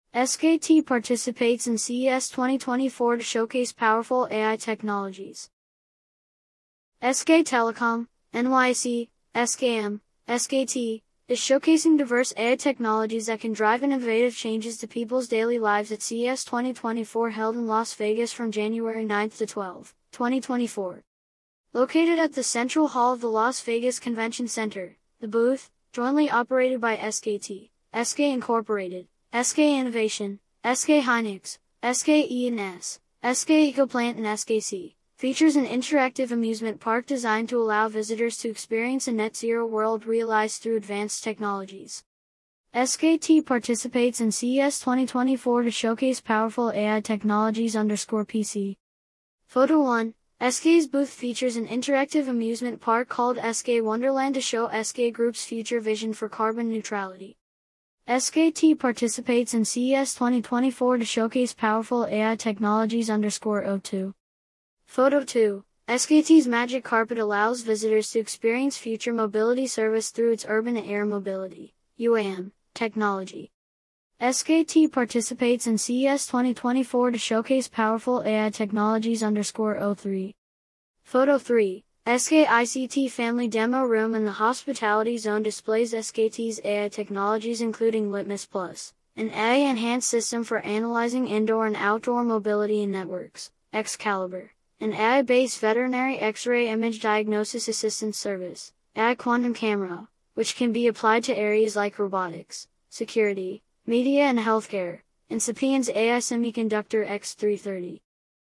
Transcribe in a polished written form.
SKT participates in CES 2024 to showcase powerful AI technologies. SK Telecom, NYC, SKM, SKT, is showcasing diverse AI technologies that can drive innovative changes to people's daily lives at CES 2024 held in Las Vegas from January 9 to 12, 2024. Located at the Central Hall of the Las Vegas Convention Center, the booth, jointly operated by SKT, SK Incorporated, SK Innovation, SK Hynix, SK E&S, SK Ecoplant and SKC, features an interactive amusement park designed to allow visitors to experience a net-zero world realized through advanced technologies. SKT participates in CES 2024 to showcase powerful AI technologies _PC. Photo 1. SK's booth features an interactive amusement park called SK Wonderland to show SK Group's future vision for carbon neutrality. SKT participates in CES 2024 to showcase powerful AI technologies _02. Photo 2. SKT's Magic Carpet allows visitors to experience future mobility service through its urban air mobility (UAM) technology. SKT participates in CES 2024 to showcase powerful AI technologies _03. Photo 3. SK ICT Family Demo Room in the Hospitality Zone displays SKT's AI technologies including Litmus Plus, an AI-enhanced system for analyzing indoor and outdoor mobility and networks, Excalibur, an AI-based veterinary X-ray image diagnosis assistance service, AI Quantum Camera, which can be applied to areas like robotics, security, media and healthcare, and Sapiens AI Semiconductor X330.